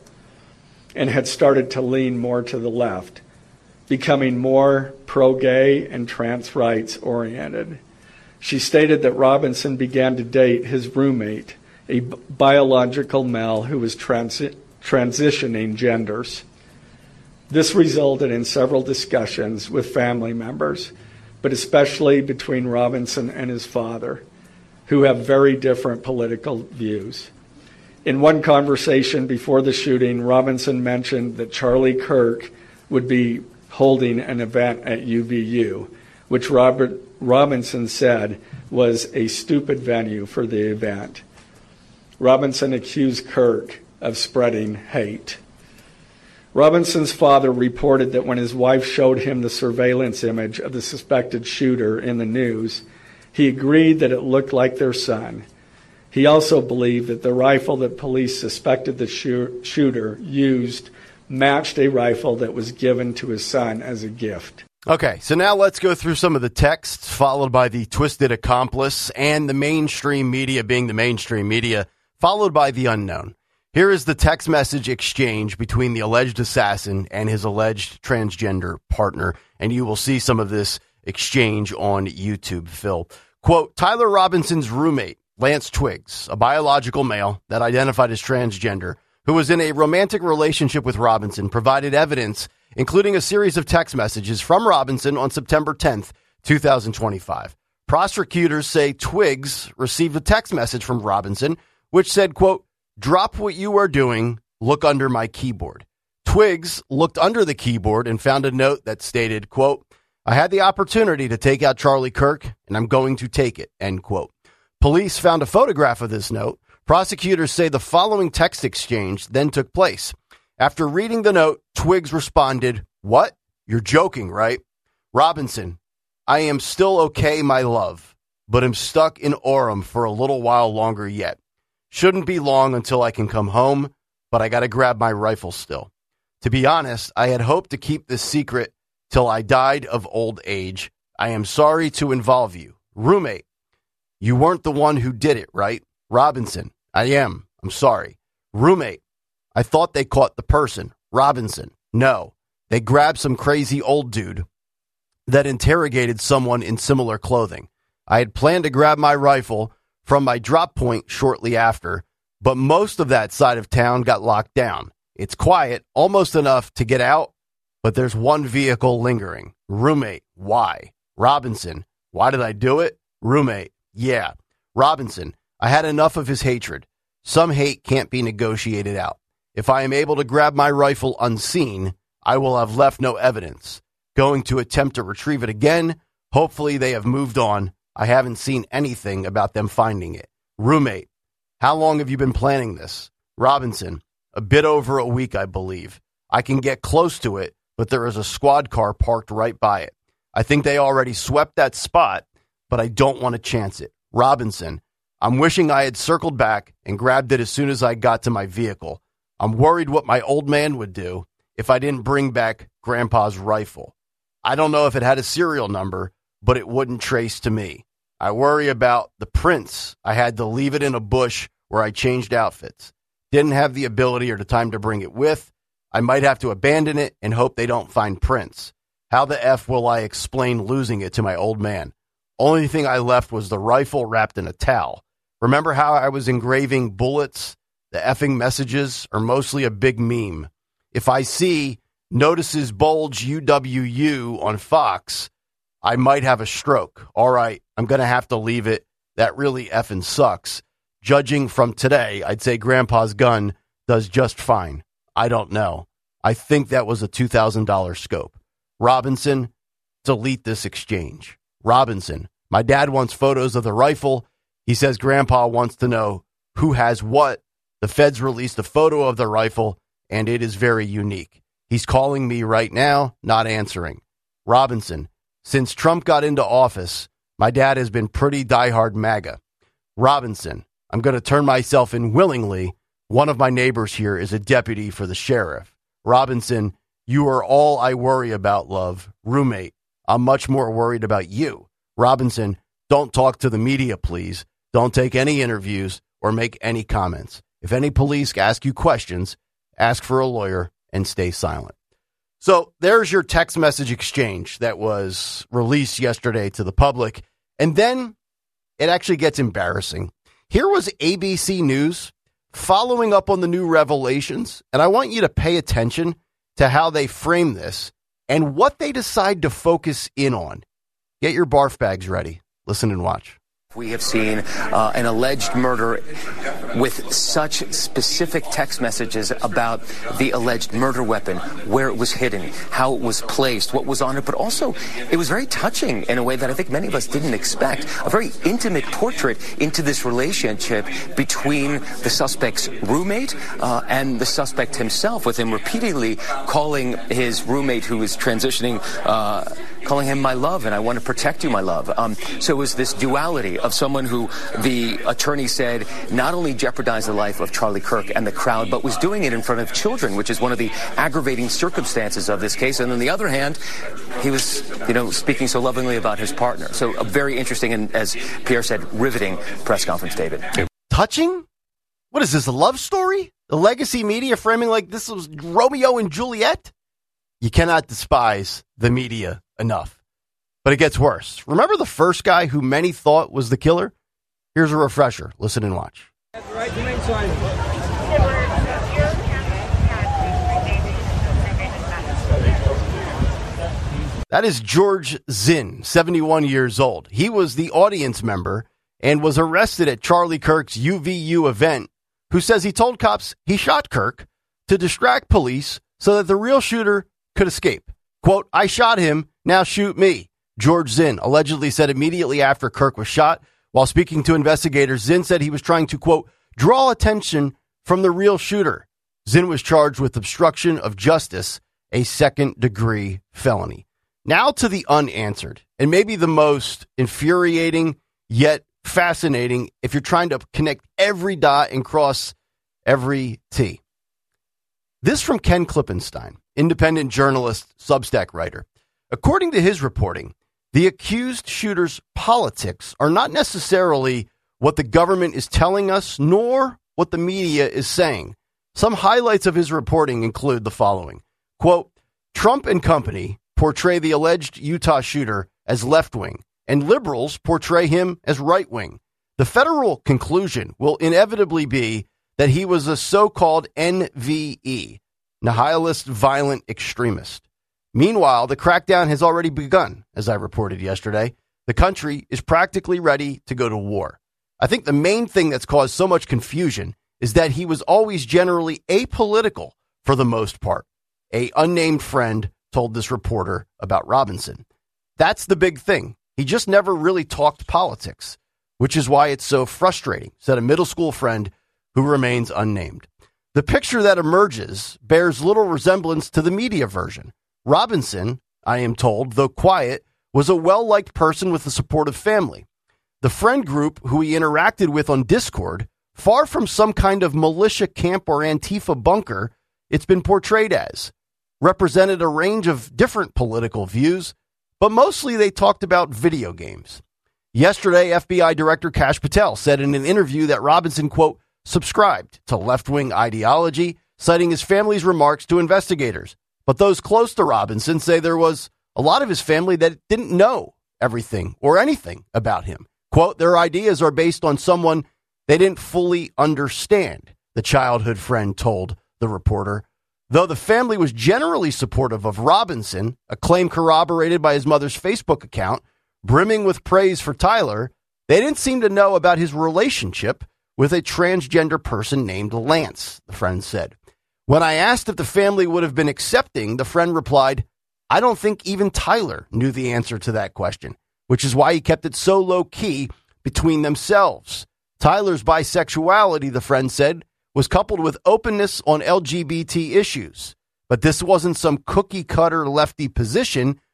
and had started to lean more to the left, becoming more pro-gay and trans rights oriented. She stated that Robinson began to date his roommate, a biological male who was transi- transitioning genders. This resulted in several discussions with family members, but especially between Robinson and his father, who have very different political views. In one conversation before the shooting, Robinson mentioned that Charlie Kirk would be holding an event at U V U, which Robert Robinson said was a stupid venue for the event. Robinson accused Kirk of spreading hate. Robinson's father reported that when his wife showed him the surveillance image of the suspected shooter in the news, he agreed that it looked like their son. He also believed that the rifle that police suspected the shoo- shooter used matched a rifle that was given to his son as a gift. Okay, so now let's go through some of the texts, followed by the twisted accomplice and the mainstream media being the mainstream media, followed by the unknown. Here is the text message exchange between the alleged assassin and his alleged transgender partner, and you will see some of this exchange on YouTube, Phil. Quote, Tyler Robinson's roommate, Lance Twiggs, a biological male that identified as transgender, who was in a romantic relationship with Robinson, provided evidence, including a series of text messages from Robinson on September tenth, twenty twenty-five. Prosecutors say Twiggs received a text message from Robinson, which said, quote, drop what you are doing, look under my keyboard. Twiggs looked under the keyboard and found a note that stated, quote, I had the opportunity to take out Charlie Kirk, and I'm going to take it, end quote. Police found a photograph of this note. Prosecutors say the following text exchange then took place. After reading the note, Twiggs responded, what? You're joking, right? Robinson, I am still okay, my love, but am stuck in Orem for a little while longer yet. Shouldn't be long until I can come home, but I got to grab my rifle still. To be honest, I had hoped to keep this secret till I died of old age. I am sorry to involve you. Roommate, you weren't the one who did it, right? Robinson, I am. I'm sorry. Roommate, I thought they caught the person. Robinson, no. They grabbed some crazy old dude that interrogated someone in similar clothing. I had planned to grab my rifle from my drop point shortly after, but most of that side of town got locked down. It's quiet, almost enough to get out, but there's one vehicle lingering. Roommate, why? Robinson, why did I do it? Roommate, yeah. Robinson, I had enough of his hatred. Some hate can't be negotiated out. If I am able to grab my rifle unseen, I will have left no evidence. Going to attempt to retrieve it again. Hopefully they have moved on. I haven't seen anything about them finding it. Roommate, how long have you been planning this? Robinson, a bit over a week, I believe. I can get close to it, but there is a squad car parked right by it. I think they already swept that spot, but I don't want to chance it. Robinson, I'm wishing I had circled back and grabbed it as soon as I got to my vehicle. I'm worried what my old man would do if I didn't bring back Grandpa's rifle. I don't know if it had a serial number, but it wouldn't trace to me. I worry about the prints. I had to leave it in a bush where I changed outfits. Didn't have the ability or the time to bring it with. I might have to abandon it and hope they don't find prints. How the F will I explain losing it to my old man? Only thing I left was the rifle wrapped in a towel. Remember how I was engraving bullets? The effing messages are mostly a big meme. If I see notices bulge U W U on Fox, I might have a stroke. All right, I'm going to have to leave it. That really effing sucks. Judging from today, I'd say Grandpa's gun does just fine. I don't know. I think that was a two thousand dollars scope. Robinson, delete this exchange. Robinson, my dad wants photos of the rifle. He says Grandpa wants to know who has what. The feds released a photo of the rifle, and it is very unique. He's calling me right now, not answering. Robinson, since Trump got into office, my dad has been pretty diehard MAGA. Robinson, I'm going to turn myself in willingly. One of my neighbors here is a deputy for the sheriff. Robinson, you are all I worry about, love. Roommate, I'm much more worried about you. Robinson, don't talk to the media, please. Don't take any interviews or make any comments. If any police ask you questions, ask for a lawyer and stay silent. So there's your text message exchange that was released yesterday to the public. And then it actually gets embarrassing. Here was A B C News following up on the new revelations. And I want you to pay attention to how they frame this and what they decide to focus in on. Get your barf bags ready. Listen and watch. We have seen uh, an alleged murder with such specific text messages about the alleged murder weapon, where it was hidden, how it was placed, what was on it, but also it was very touching in a way that I think many of us didn't expect. A very intimate portrait into this relationship between the suspect's roommate uh, and the suspect himself, with him repeatedly calling his roommate, who is transitioning, uh, calling him my love, and I want to protect you, my love. Um, so it was this duality of someone who the attorney said not only jeopardized the life of Charlie Kirk and the crowd, but was doing it in front of children, which is one of the aggravating circumstances of this case. And on the other hand, he was, you know, speaking so lovingly about his partner. So a very interesting and, as Pierre said, riveting press conference, David. Touching? What is this, a love story? The legacy media framing like this was Romeo and Juliet? You cannot despise the media enough. But it gets worse. Remember the first guy who many thought was the killer? Here's a refresher. Listen and watch. That is George Zinn, seventy-one years old. He was the audience member and was arrested at Charlie Kirk's U V U event, who says he told cops he shot Kirk to distract police so that the real shooter could escape. Quote, I shot him, now shoot me. George Zinn allegedly said immediately after Kirk was shot. While speaking to investigators, Zinn said he was trying to, quote, draw attention from the real shooter. Zinn was charged with obstruction of justice, a second-degree felony. Now to the unanswered, and maybe the most infuriating yet fascinating if you're trying to connect every dot and cross every T. This from Ken Klippenstein, independent journalist, Substack writer. According to his reporting, the accused shooter's politics are not necessarily what the government is telling us, nor what the media is saying. Some highlights of his reporting include the following. Quote, Trump and company portray the alleged Utah shooter as left-wing, and liberals portray him as right-wing. The federal conclusion will inevitably be that he was a so-called N V E, nihilist violent extremist. Meanwhile, the crackdown has already begun, as I reported yesterday. The country is practically ready to go to war. I think the main thing that's caused so much confusion is that he was always generally apolitical for the most part. A unnamed friend told this reporter about Robinson. That's the big thing. He just never really talked politics, which is why it's so frustrating, said a middle school friend who remains unnamed. The picture that emerges bears little resemblance to the media version. Robinson, I am told, though quiet, was a well-liked person with a supportive family. The friend group who he interacted with on Discord, far from some kind of militia camp or Antifa bunker, it's been portrayed as, represented a range of different political views, but mostly they talked about video games. Yesterday, F B I Director Kash Patel said in an interview that Robinson, quote, subscribed to left-wing ideology, citing his family's remarks to investigators. But those close to Robinson say there was a lot of his family that didn't know everything or anything about him. Quote, their ideas are based on someone they didn't fully understand, the childhood friend told the reporter. Though the family was generally supportive of Robinson, a claim corroborated by his mother's Facebook account, brimming with praise for Tyler, they didn't seem to know about his relationship with a transgender person named Lance, the friend said. When I asked if the family would have been accepting, the friend replied, I don't think even Tyler knew the answer to that question, which is why he kept it so low-key between themselves. Tyler's bisexuality, the friend said, was coupled with openness on L G B T issues. But this wasn't some cookie-cutter lefty position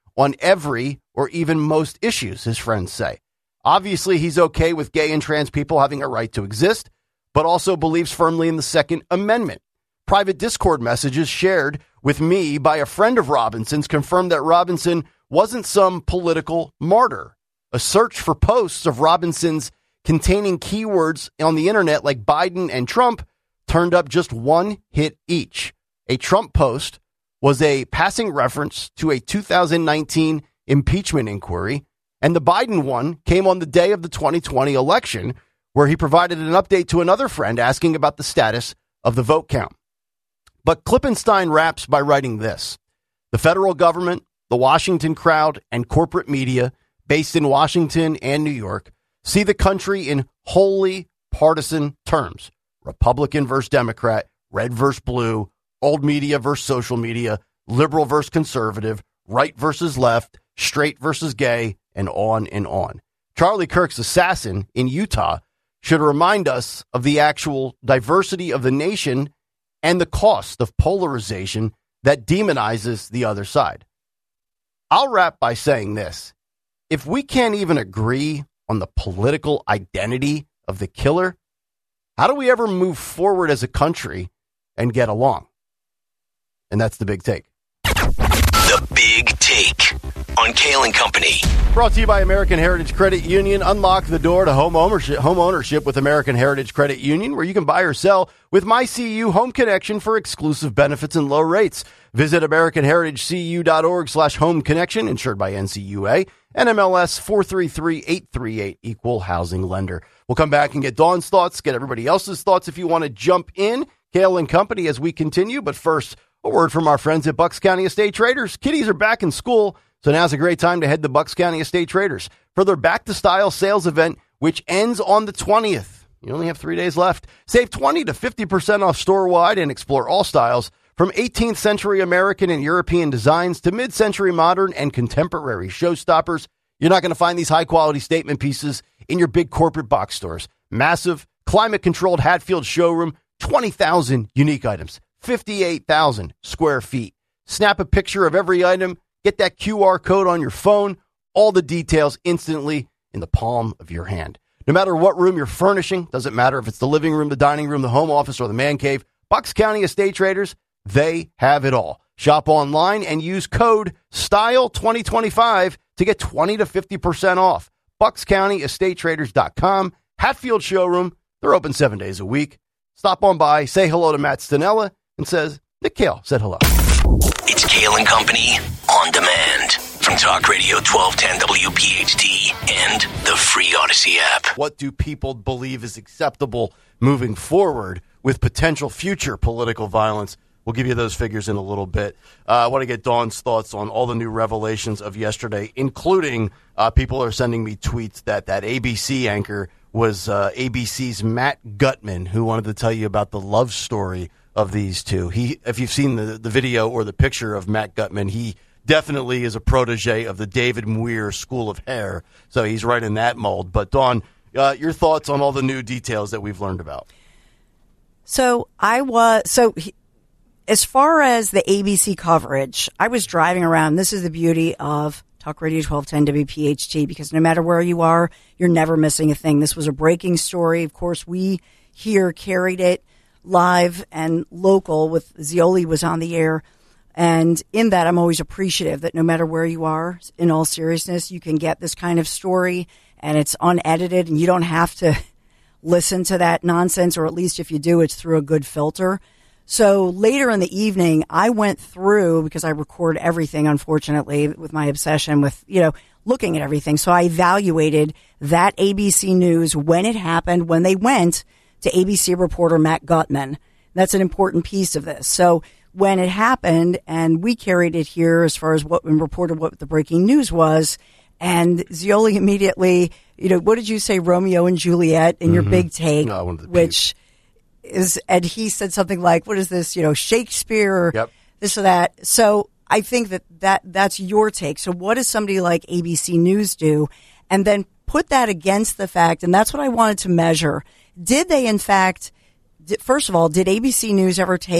on every or even most issues, his friends say. Obviously, he's okay with gay and trans people having a right to exist, but also believes firmly in the Second Amendment. Private Discord messages shared with me by a friend of Robinson's confirmed that Robinson wasn't some political martyr. A search for posts of Robinson's containing keywords on the internet like Biden and Trump turned up just one hit each. A Trump post was a passing reference to a two thousand nineteen impeachment inquiry, and the Biden one came on the day of the twenty twenty election, where he provided an update to another friend asking about the status of the vote count. But Klippenstein wraps by writing this: the federal government, the Washington crowd, and corporate media based in Washington and New York see the country in wholly partisan terms. Republican versus Democrat, red versus blue, old media versus social media, liberal versus conservative, right versus left, straight versus gay, and on and on. Charlie Kirk's assassin in Utah should remind us of the actual diversity of the nation and the cost of polarization that demonizes the other side. I'll wrap by saying this. If we can't even agree on the political identity of the killer, how do we ever move forward as a country and get along? And that's the big take. The Big Take on Kale and Company. Brought to you by American Heritage Credit Union. Unlock the door to home ownership, home ownership with American Heritage Credit Union, where you can buy or sell with My C U Home Connection for exclusive benefits and low rates. Visit americanheritagecu.org slash home connection, insured by N C U A, and M L S four three three eight three eight, equal housing lender. We'll come back and get Dawn's thoughts, get everybody else's thoughts if you want to jump in. Kale and Company as we continue. But first, a word from our friends at Bucks County Estate Traders. Kiddies are back in school, so now's a great time to head to Bucks County Estate Traders for their Back to Style sales event, which ends on the twentieth. You only have three days left. Save twenty to fifty percent off store-wide and explore all styles from eighteenth century American and European designs to mid-century modern and contemporary showstoppers. You're not going to find these high-quality statement pieces in your big corporate box stores. Massive, climate-controlled Hatfield showroom, twenty thousand unique items, fifty-eight thousand square feet. Snap a picture of every item, get that Q R code on your phone, all the details instantly in the palm of your hand. No matter what room you're furnishing, doesn't matter if it's the living room, the dining room, the home office, or the man cave, Bucks County Estate Traders, they have it all. Shop online and use code style twenty twenty-five to get twenty to fifty percent off. bucks county estate traders dot com, Hatfield Showroom. They're open seven days a week. Stop on by, say hello to Matt Stanella, and says, Nick Kale said hello. It's Kale and Company on demand from Talk Radio twelve ten W P H T and the free Odyssey app. What do people believe is acceptable moving forward with potential future political violence? We'll give you those figures in a little bit. Uh, I want to get Dawn's thoughts on all the new revelations of yesterday, including uh, people are sending me tweets that that A B C anchor was uh, A B C's Matt Gutman, who wanted to tell you about the love story of these two. He, if you've seen the, the video or the picture of Matt Gutman, he definitely is a protege of the David Muir School of Hair, so he's right in that mold. But Dawn, uh, your thoughts on all the new details that we've learned about? So I was so. He, As far as the A B C coverage, I was driving around. This is the beauty of Talk Radio twelve ten W P H T, because no matter where you are, you're never missing a thing. This was a breaking story. Of course, we here carried it live and local with Zeoli was on the air. And in that, I'm always appreciative that no matter where you are, in all seriousness, you can get this kind of story and it's unedited and you don't have to listen to that nonsense, or at least if you do, it's through a good filter. So later in the evening, I went through, because I record everything, unfortunately, with my obsession with, you know, looking at everything. So I evaluated that A B C News when it happened, when they went to A B C reporter Matt Gutman. That's an important piece of this. So when it happened, and we carried it here as far as what and reported what the breaking news was, and Zeoli immediately, you know, what did you say, Romeo and Juliet in mm-hmm. your big take, no, I wanted to which... is, and he said something like, what is this, you know, Shakespeare, yep. this or that. So I think that, that that's your take. So what does somebody like A B C News do? And then put that against the fact, and that's what I wanted to measure. Did they, in fact, did, first of all, did A B C News ever take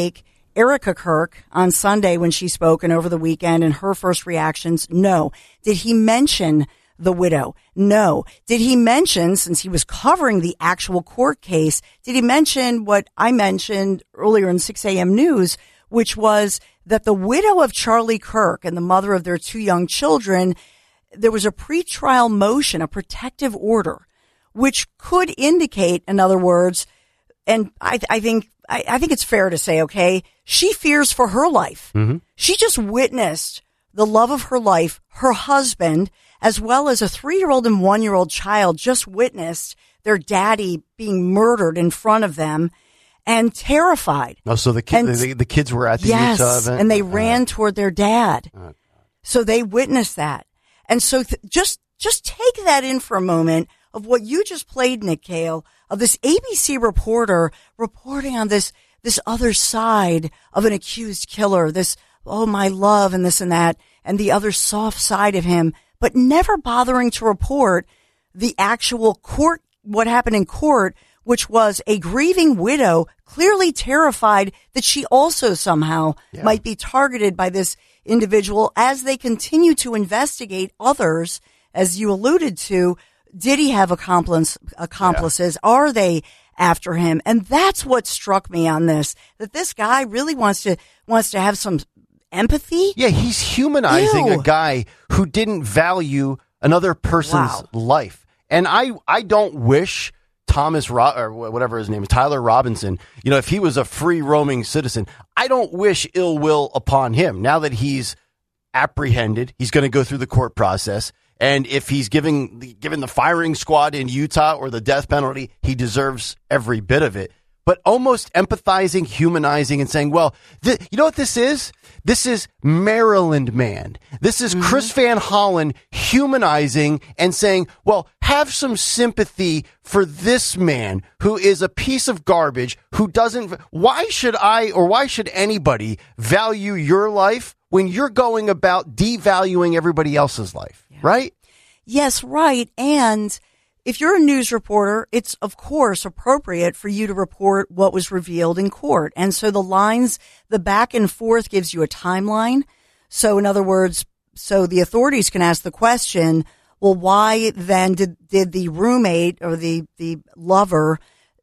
Erica Kirk on Sunday when she spoke and over the weekend and her first reactions, no. Did he mention the widow? No. Did he mention, since he was covering the actual court case, did he mention what I mentioned earlier in six a.m. News, which was that the widow of Charlie Kirk and the mother of their two young children, there was a pretrial motion, a protective order, which could indicate, in other words, and I, I think I, I think it's fair to say, okay, she fears for her life. Mm-hmm. She just witnessed the love of her life, her husband, as well as a three-year-old and one-year-old child just witnessed their daddy being murdered in front of them and terrified. Oh, so the, ki- and, the, the kids were at the yes, Utah event? And they ran uh, toward their dad. Uh, so they witnessed that. And so th- just just take that in for a moment of what you just played, Nick Kale, of this A B C reporter reporting on this this other side of an accused killer, this, oh, my love and this and that, and the other soft side of him, but never bothering to report the actual court, what happened in court, which was a grieving widow clearly terrified that she also somehow yeah. might be targeted by this individual as they continue to investigate others, as you alluded to. Did he have accomplice, accomplices? Yeah. Are they after him? And that's what struck me on this, that this guy really wants to wants to have some empathy. Yeah, he's humanizing Ew. a guy who didn't value another person's wow. life. And I, I don't wish Thomas Ro- or whatever his name is, Tyler Robinson, you know, if he was a free roaming citizen, I don't wish ill will upon him. Now that he's apprehended, he's going to go through the court process. And if he's giving given the firing squad in Utah or the death penalty, he deserves every bit of it. But almost empathizing, humanizing, and saying, well, th- you know what this is? This is Maryland Man. This is mm-hmm. Chris Van Hollen humanizing and saying, well, have some sympathy for this man who is a piece of garbage, who doesn't. Why should I or why should anybody value your life when you're going about devaluing everybody else's life? Yeah. Right? Yes, right. And if you're a news reporter, it's, of course, appropriate for you to report what was revealed in court. And so the lines, the back and forth gives you a timeline. So in other words, so the authorities can ask the question, well, why then did, did the roommate or the, the lover,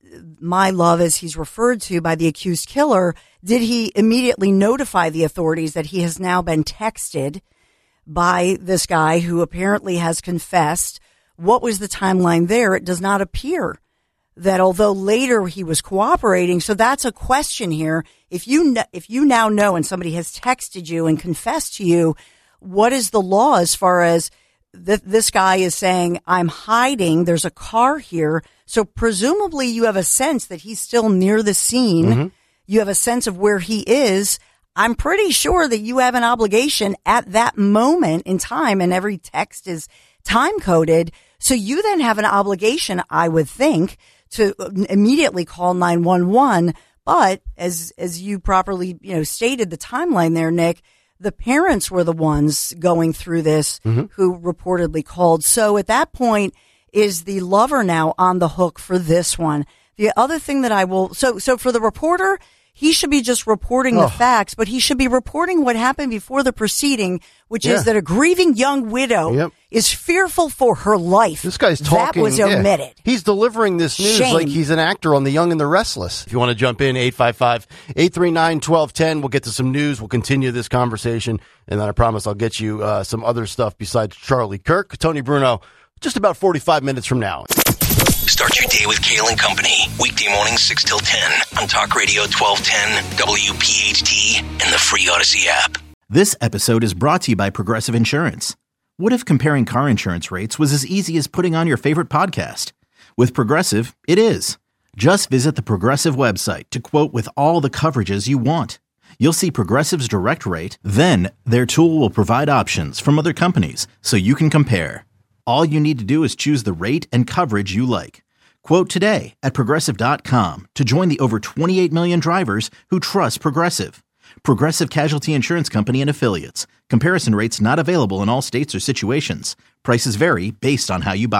my love as he's referred to by the accused killer, did he immediately notify the authorities that he has now been texted by this guy who apparently has confessed? What was the timeline there? It does not appear that, although later he was cooperating. So that's a question here. If you kn- if you now know and somebody has texted you and confessed to you, what is the law as far as th- this guy is saying, I'm hiding, there's a car here. So presumably you have a sense that he's still near the scene. Mm-hmm. You have a sense of where he is. I'm pretty sure that you have an obligation at that moment in time, and every text is time coded. So you then have an obligation, I would think, to immediately call nine one one. But as, as you properly, you know, stated the timeline there, Nick, the parents were the ones going through this mm-hmm. who reportedly called. So at that point, is the lover now on the hook for this one? The other thing that I will, so, so for the reporter, he should be just reporting oh. the facts, but he should be reporting what happened before the proceeding, which yeah. is that a grieving young widow yep. is fearful for her life. This guy's talking. That was omitted. Yeah. He's delivering this news Shame. like he's an actor on The Young and the Restless. If you want to jump in, eight five five, eight three nine, one two one zero. We'll get to some news. We'll continue this conversation. And then I promise I'll get you uh, some other stuff besides Charlie Kirk. Tony Bruno, just about forty-five minutes from now. Start your day with Kale and Company. Weekday mornings six till ten on Talk Radio twelve ten, W P H T, and the free Odyssey app. This episode is brought to you by Progressive Insurance. What if comparing car insurance rates was as easy as putting on your favorite podcast? With Progressive, it is. Just visit the Progressive website to quote with all the coverages you want. You'll see Progressive's direct rate, then their tool will provide options from other companies so you can compare. All you need to do is choose the rate and coverage you like. Quote today at Progressive dot com to join the over twenty-eight million drivers who trust Progressive. Progressive Casualty Insurance Company and Affiliates. Comparison rates not available in all states or situations. Prices vary based on how you buy.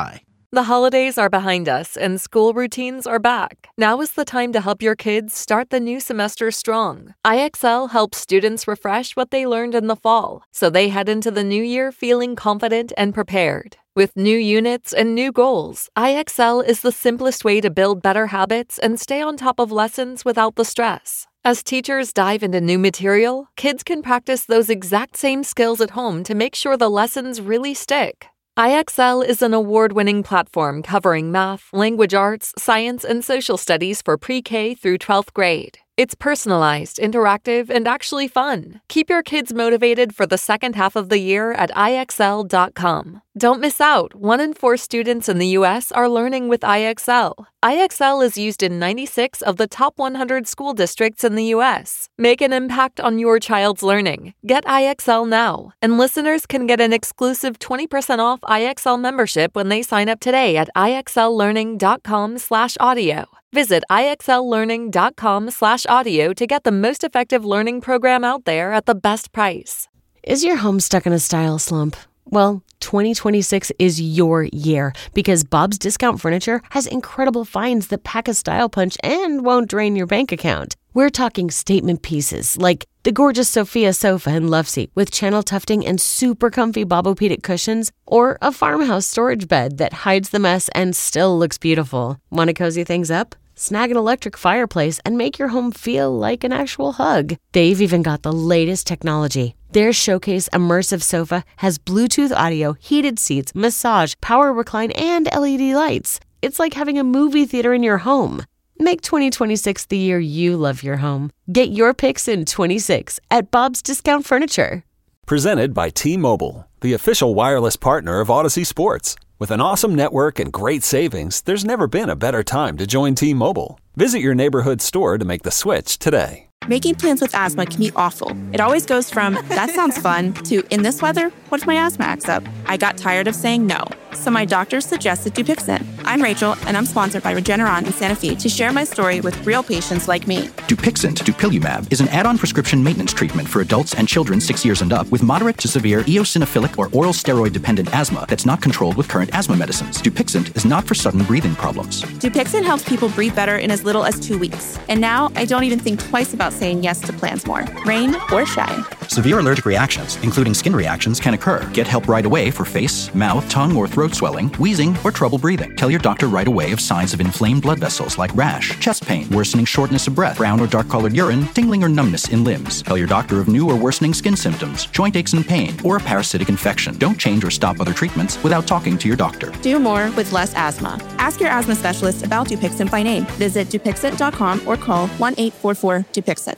The holidays are behind us and school routines are back. Now is the time to help your kids start the new semester strong. I X L helps students refresh what they learned in the fall, so they head into the new year feeling confident and prepared. With new units and new goals, I X L is the simplest way to build better habits and stay on top of lessons without the stress. As teachers dive into new material, kids can practice those exact same skills at home to make sure the lessons really stick. I X L is an award-winning platform covering math, language arts, science, and social studies for pre-K through twelfth grade. It's personalized, interactive, and actually fun. Keep your kids motivated for the second half of the year at I X L dot com. Don't miss out. One in four students in the U S are learning with I X L. I X L is used in ninety-six of the top one hundred school districts in the U S. Make an impact on your child's learning. Get I X L now. And listeners can get an exclusive twenty percent off I X L membership when they sign up today at I X L learning dot com slash audio. Visit I X L learning dot com slash audio to get the most effective learning program out there at the best price. Is your home stuck in a style slump? Well, twenty twenty-six is your year because Bob's Discount Furniture has incredible finds that pack a style punch and won't drain your bank account. We're talking statement pieces like the gorgeous Sophia sofa and love seat with channel tufting and super comfy Bobopedic cushions, or a farmhouse storage bed that hides the mess and still looks beautiful. Want to cozy things up? Snag an electric fireplace and make your home feel like an actual hug. They've even got the latest technology. Their Showcase Immersive Sofa has Bluetooth audio, heated seats, massage, power recline, and L E D lights. It's like having a movie theater in your home. Make twenty twenty-six the year you love your home. Get your picks in twenty-six at Bob's Discount Furniture. Presented by T-Mobile, the official wireless partner of Odyssey Sports. With an awesome network and great savings, there's never been a better time to join T-Mobile. Visit your neighborhood store to make the switch today. Making plans with asthma can be awful. It always goes from, that sounds fun, to, in this weather, what if my asthma acts up? I got tired of saying no, so my doctor suggested Dupixent. I'm Rachel, and I'm sponsored by Regeneron and Sanofi to share my story with real patients like me. Dupixent, dupilumab, is an add-on prescription maintenance treatment for adults and children six years and up with moderate to severe eosinophilic or oral steroid-dependent asthma that's not controlled with current asthma medicines. Dupixent is not for sudden breathing problems. Dupixent helps people breathe better in as little as two weeks. And now, I don't even think twice about saying yes to plans more, rain or shine. Severe allergic reactions, including skin reactions, can occur. Get help right away for face, mouth, tongue, or throat swelling, wheezing, or trouble breathing. Tell your doctor right away of signs of inflamed blood vessels like rash, chest pain, worsening shortness of breath, brown or dark-colored urine, tingling or numbness in limbs. Tell your doctor of new or worsening skin symptoms, joint aches and pain, or a parasitic infection. Don't change or stop other treatments without talking to your doctor. Do more with less asthma. Ask your asthma specialist about Dupixent by name. Visit Dupixent dot com or call one eight four four Dupixent.